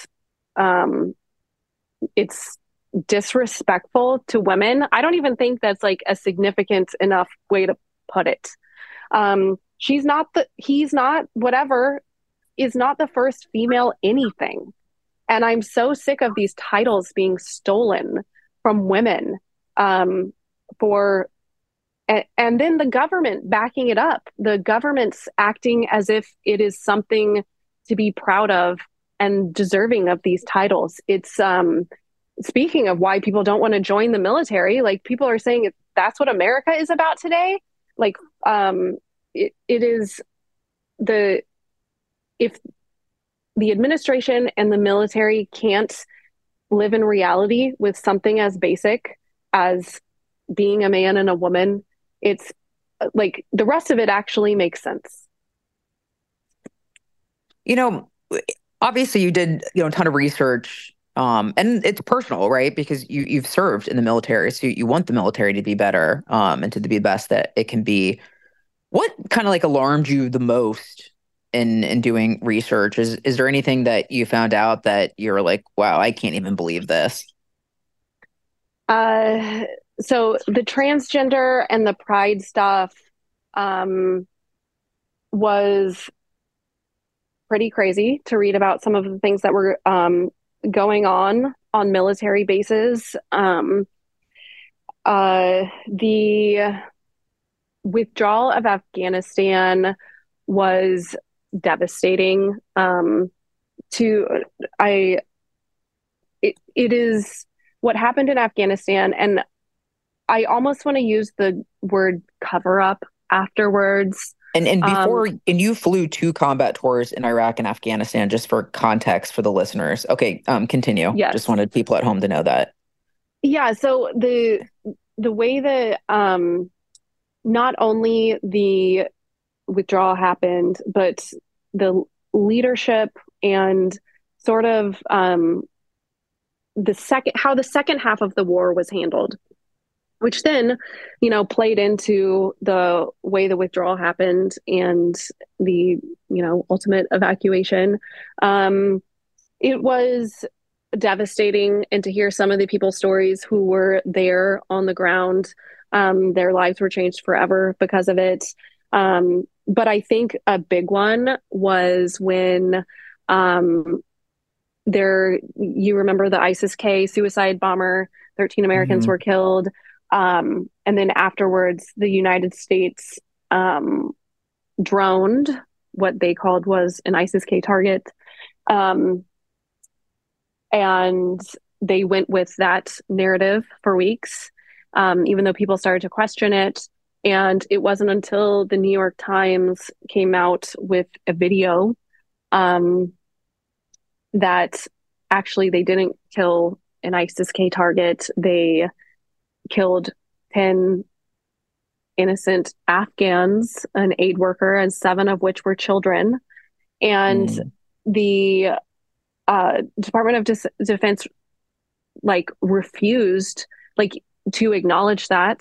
disrespectful to women. I don't even think that's like a significant enough way to put it. He's not the first female anything. And I'm so sick of these titles being stolen from women, and then the government backing it up. The government's acting as if it is something to be proud of and deserving of these titles. It's, speaking of why people don't want to join the military, like, people are saying that's what America is about today. Like, it is if the administration and the military can't live in reality with something as basic as being a man and a woman, it's like the rest of it actually makes sense. You know, obviously you did, a ton of research, and it's personal, right? Because you've served in the military, so you want the military to be better, and to be the best that it can be. What kind of like alarmed you the most in doing research? Is there anything that you found out that you're like, wow, I can't even believe this? So the transgender and the pride stuff was pretty crazy to read about some of the things that were going on military bases. The withdrawal of Afghanistan was devastating. It is what happened in Afghanistan, and I almost want to use the word cover up afterwards. And before, and you flew 2 combat tours in Iraq and Afghanistan, just for context for the listeners. Okay, continue. Yes. Just wanted people at home to know that. Yeah. So the way that not only the withdrawal happened, but the leadership and sort of the second half of the war was handled, which then, played into the way the withdrawal happened and the, ultimate evacuation. It was devastating. And to hear some of the people's stories who were there on the ground, their lives were changed forever because of it. But I think a big one was when you remember the ISIS-K suicide bomber, 13 Americans were killed. And then afterwards, the United States droned what they called was an ISIS-K target. And they went with that narrative for weeks, even though people started to question it. And it wasn't until the New York Times came out with a video that actually they didn't kill an ISIS-K target. They killed 10 innocent Afghans, an aid worker, and 7 of which were children. And the Department of Defense refused to acknowledge that,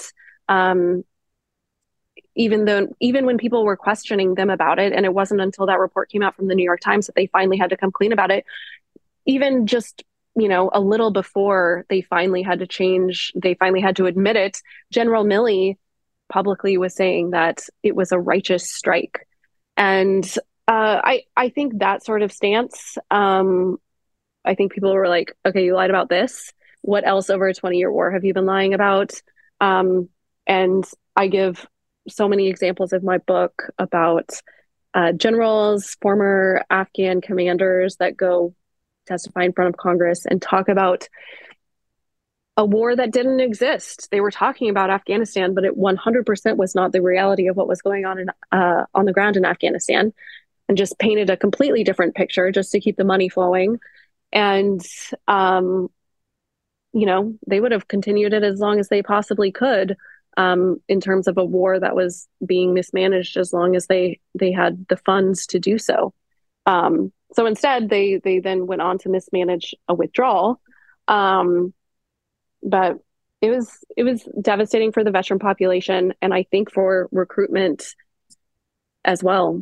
even when people were questioning them about it. And it wasn't until that report came out from the New York Times that they finally had to come clean about it. Even just, a little before they finally had to admit it, General Milley publicly was saying that it was a righteous strike. And I think that sort of stance, I think people were like, okay, you lied about this. What else over a 20-year war have you been lying about? And I give so many examples of my book about generals, former Afghan commanders that go testify in front of Congress and talk about a war that didn't exist. They were talking about Afghanistan, but it 100% was not the reality of what was going on the ground in Afghanistan, and just painted a completely different picture just to keep the money flowing. And, they would have continued it as long as they possibly could, in terms of a war that was being mismanaged, as long as they had the funds to do so. So instead, they then went on to mismanage a withdrawal. But it was devastating for the veteran population, and I think for recruitment as well.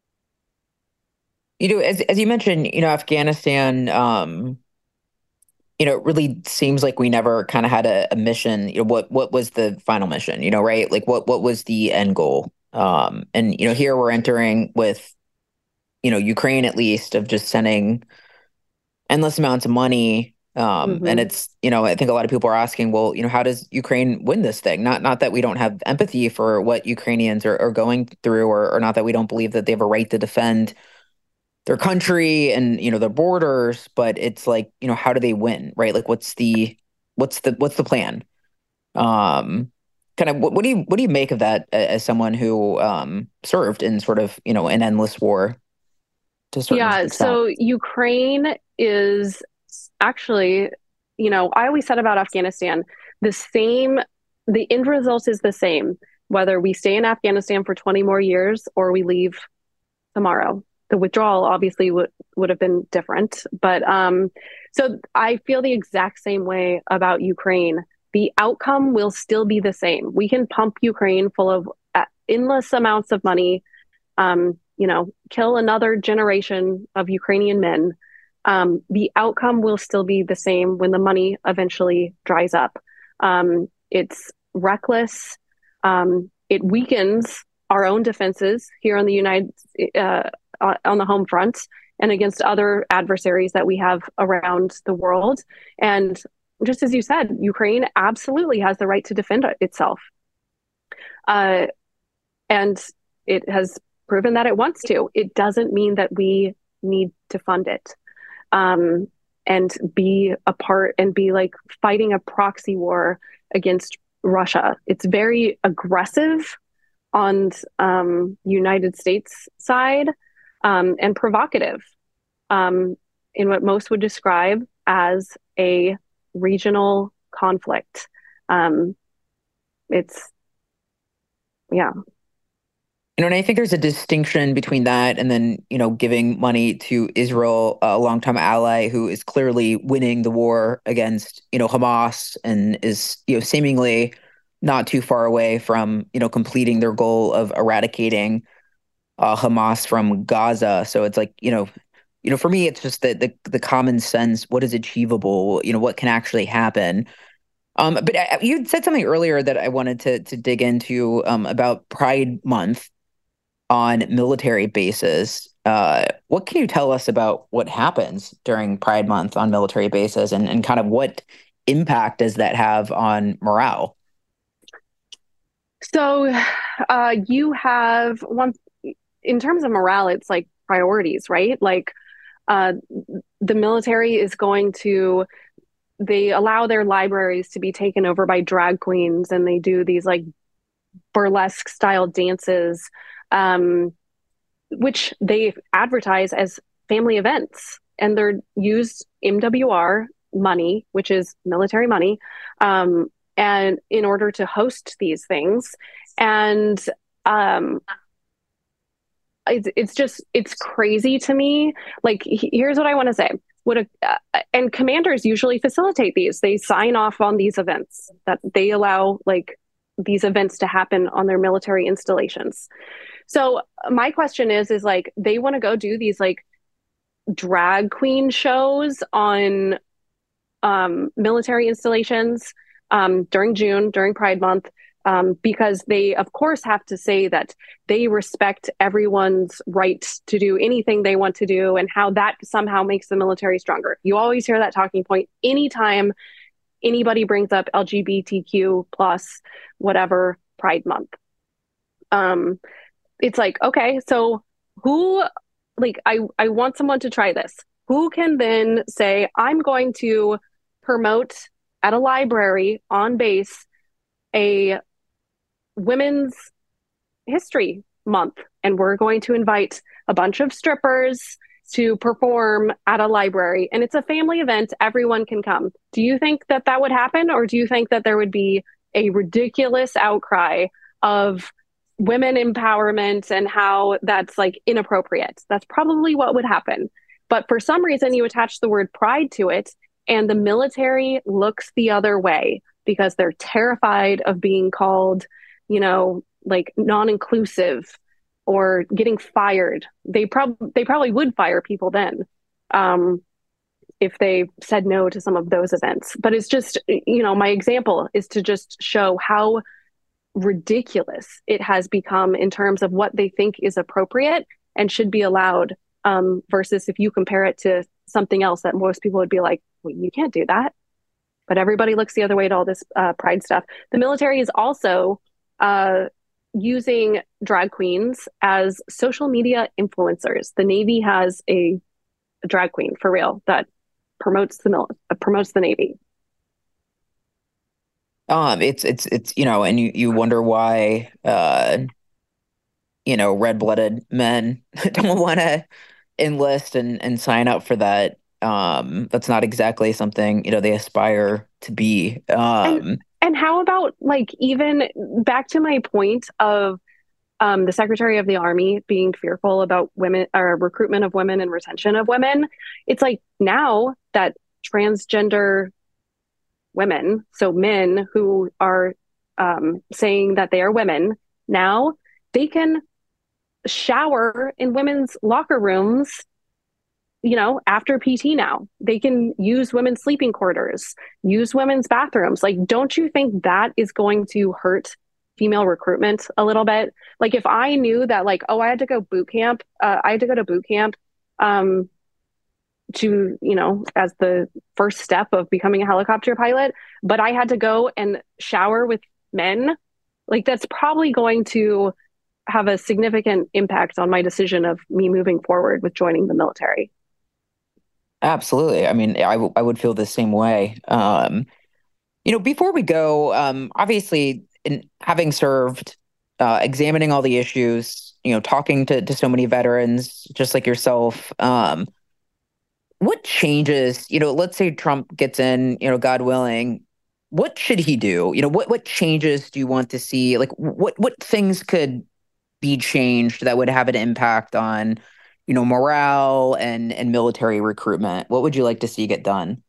As you mentioned, Afghanistan, it really seems like we never kind of had a mission. What was the final mission, right? Like what was the end goal? And here we're entering with, Ukraine, at least, of just sending endless amounts of money. And it's, I think a lot of people are asking, well, how does Ukraine win this thing? Not that we don't have empathy for what Ukrainians are going through, or not that we don't believe that they have a right to defend their country and, their borders, but it's like, how do they win, right? Like, what's the plan? Kind of, what do you make of that as someone who served in sort of, an endless war? So Ukraine is actually, I always said about Afghanistan, the end result is the same, whether we stay in Afghanistan for 20 more years or we leave tomorrow. the withdrawal obviously would have been different. But so I feel the exact same way about Ukraine. The outcome will still be the same. We can pump Ukraine full of endless amounts of money, kill another generation of Ukrainian men. The outcome will still be the same when the money eventually dries up. It's reckless. It weakens our own defenses here on the on the home front and against other adversaries that we have around the world. And just as you said, Ukraine absolutely has the right to defend itself. And it has proven that it wants to. It doesn't mean that we need to fund it and be a part and be like fighting a proxy war against Russia. It's very aggressive on United States side and provocative in what most would describe as a regional conflict. And I think there's a distinction between that and then, giving money to Israel, a longtime ally who is clearly winning the war against, Hamas and is, seemingly not too far away from, completing their goal of eradicating Hamas from Gaza. So it's like, for me, it's just the common sense, what is achievable, what can actually happen. But you said something earlier that I wanted to dig into about Pride Month on military bases. What can you tell us about what happens during Pride Month on military bases and kind of what impact does that have on morale? So you have in terms of morale, it's like priorities, right? Like the military is they allow their libraries to be taken over by drag queens, and they do these like burlesque style dances, which they advertise as family events, and they're used MWR money, which is military money, and in order to host these things. And it's crazy to me. Like, here's what I want to say. And commanders usually facilitate these. They sign off on these events, that they allow like these events to happen on their military installations. So my question is like, they want to go do these like drag queen shows on military installations during June, during Pride Month, because they, of course, have to say that they respect everyone's right to do anything they want to do and how that somehow makes the military stronger. You always hear that talking point anytime anybody brings up LGBTQ plus whatever Pride Month. It's like, okay, so who, like, I want someone to try this. Who can then say, I'm going to promote at a library on base a Women's History Month, and we're going to invite a bunch of strippers to perform at a library, and it's a family event, everyone can come. Do you think that would happen, or do you think that there would be a ridiculous outcry of women empowerment and how that's like inappropriate? That's probably what would happen. But for some reason you attach the word pride to it, and the military looks the other way because they're terrified of being called, like non-inclusive or getting fired. They probably would fire people then if they said no to some of those events. But it's just, my example is to just show how ridiculous it has become in terms of what they think is appropriate and should be allowed, versus if you compare it to something else that most people would be like, well, you can't do that. But everybody looks the other way to all this pride stuff. The military is also using drag queens as social media influencers. The Navy has a drag queen for real that promotes the Navy. It's and you wonder why red-blooded men don't want to enlist and sign up for that. That's not exactly something they aspire to be. And how about like even back to my point of the Secretary of the Army being fearful about women or recruitment of women and retention of women. It's like now that transgender women, so men who are saying that they are women, now they can shower in women's locker rooms, after PT now. They can use women's sleeping quarters, use women's bathrooms. Like, don't you think that is going to hurt female recruitment a little bit? Like, if I knew that, like, I had to go to boot camp to, as the first step of becoming a helicopter pilot, but I had to go and shower with men, like, that's probably going to have a significant impact on my decision of me moving forward with joining the military. Absolutely. I mean, I would feel the same way. Before we go, obviously, in having served, examining all the issues, talking to so many veterans, just like yourself, what changes, let's say Trump gets in, God willing, what should he do? What changes do you want to see? Like, what things could be changed that would have an impact on, morale and military recruitment? What would you like to see get done?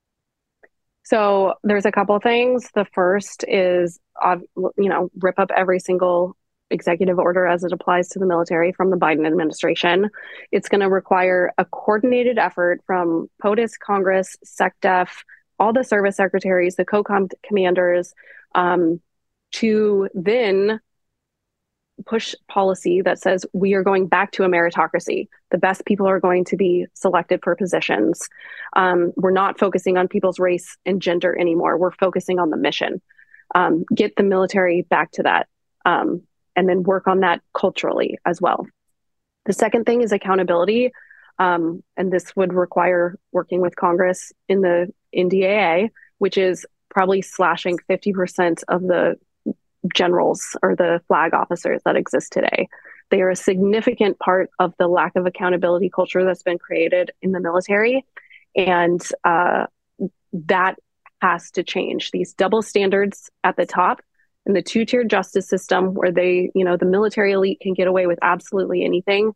So there's a couple things. The first is, rip up every single executive order as it applies to the military from the Biden administration. It's going to require a coordinated effort from POTUS, Congress, SecDef, all the service secretaries, the COCOM commanders, to then push policy that says we are going back to a meritocracy. The best people are going to be selected for positions. We're not focusing on people's race and gender anymore. We're focusing on the mission. Get the military back to that, and then work on that culturally as well. The second thing is accountability. And this would require working with Congress in the NDAA, which is probably slashing 50% of the generals or the flag officers that exist today. They are a significant part of the lack of accountability culture that's been created in the military. And that has to change. These double standards at the top and the two-tiered justice system where the military elite can get away with absolutely anything,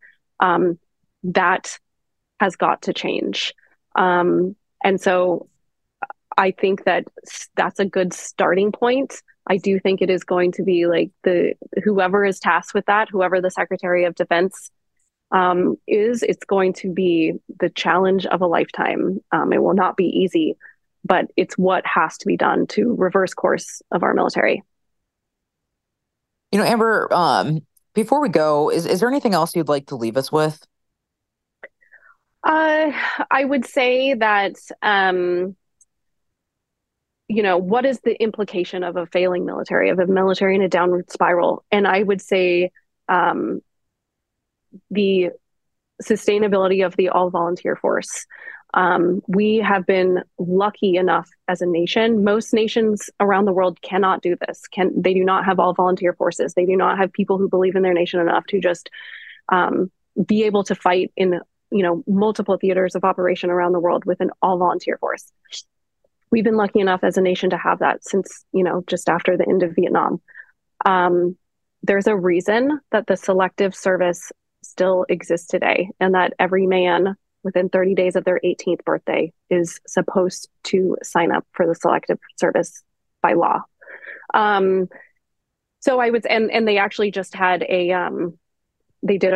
that has got to change. And so I think that's a good starting point. I do think it is going to be like whoever is tasked with that, whoever the Secretary of Defense it's going to be the challenge of a lifetime. It will not be easy, but it's what has to be done to reverse course of our military. Amber, before we go, is there anything else you'd like to leave us with? I would say that, what is the implication of a failing military, of a military in a downward spiral? And I would say the sustainability of the all-volunteer force. We have been lucky enough as a nation. Most nations around the world cannot do this. They do not have all-volunteer forces. They do not have people who believe in their nation enough to just be able to fight in multiple theaters of operation around the world with an all-volunteer force. We've been lucky enough as a nation to have that since, just after the end of Vietnam. There's a reason that the selective service still exists today, and that every man within 30 days of their 18th birthday is supposed to sign up for the selective service by law. So I would, and they actually just had they did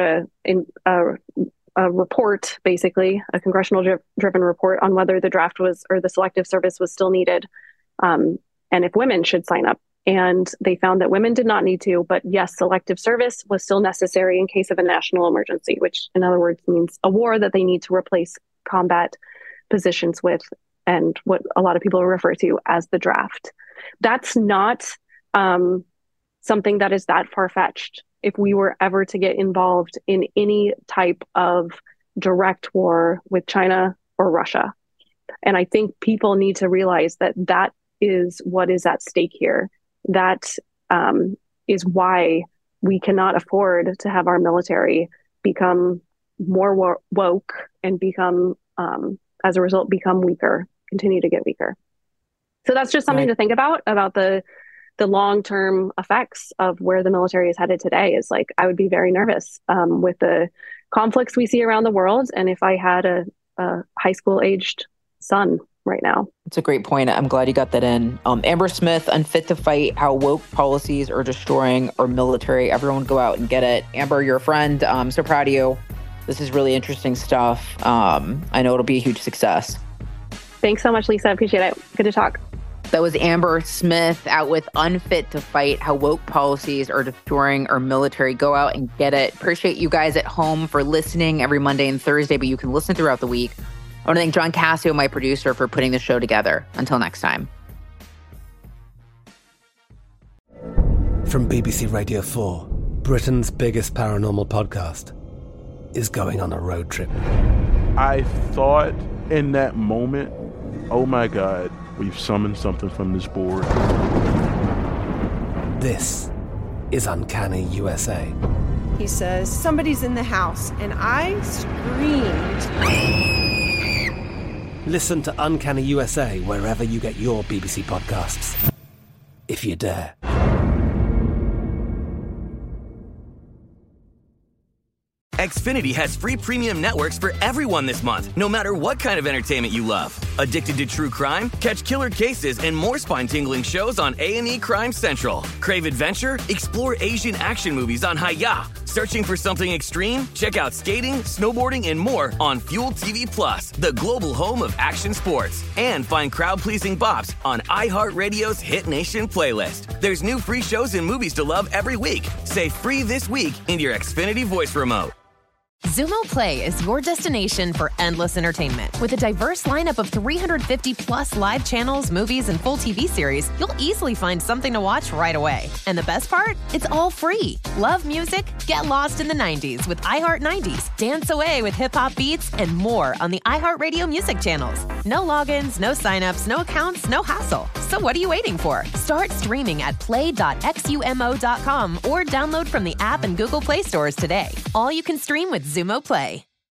a report, basically a congressional driven report on whether the draft was, or the selective service was still needed, and if women should sign up. And they found that women did not need to, but yes, selective service was still necessary in case of a national emergency, which in other words means a war that they need to replace combat positions with, and what a lot of people refer to as the draft. That's not something that is that far-fetched. If we were ever to get involved in any type of direct war with China or Russia. And I think people need to realize that that is what is at stake here. That is why we cannot afford to have our military become more woke and become, as a result, become weaker, continue to get weaker. So that's just something to think about the the long-term effects of where the military is headed today is like, I would be very nervous with the conflicts we see around the world. And if I had a high school aged son right now. It's a great point. I'm glad you got that in. Amber Smith, Unfit to Fight, How Woke Policies Are Destroying Our Military. Everyone go out and get it. Amber, you're a friend. I'm so proud of you. This is really interesting stuff. I know it'll be a huge success. Thanks so much, Lisa. I appreciate it. Good to talk. That was Amber Smith out with Unfit to Fight, How Woke Policies Are Destroying Our Military. Go out and get it. Appreciate you guys at home for listening every Monday and Thursday, but you can listen throughout the week. I want to thank John Cassio, my producer, for putting the show together. Until next time. From BBC Radio 4, Britain's biggest paranormal podcast is going on a road trip. I thought in that moment, oh my God, we've summoned something from this board. This is Uncanny USA. He says, somebody's in the house, and I screamed. Listen to Uncanny USA wherever you get your BBC podcasts, if you dare. Xfinity has free premium networks for everyone this month, no matter what kind of entertainment you love. Addicted to true crime? Catch killer cases and more spine-tingling shows on A&E Crime Central. Crave adventure? Explore Asian action movies on Hi-YAH. Searching for something extreme? Check out skating, snowboarding, and more on Fuel TV Plus, the global home of action sports. And find crowd-pleasing bops on iHeartRadio's Hit Nation playlist. There's new free shows and movies to love every week. Say free this week in your Xfinity voice remote. Xumo Play is your destination for endless entertainment. With a diverse lineup of 350 plus live channels, movies, and full TV series, you'll easily find something to watch right away. And the best part? It's all free. Love music? Get lost in the 90s with iHeart 90s, dance away with hip-hop beats, and more on the iHeartRadio music channels. No logins, no signups, no accounts, no hassle. So what are you waiting for? Start streaming at play.xumo.com or download from the app and Google Play stores today. All you can stream with Xumo Play.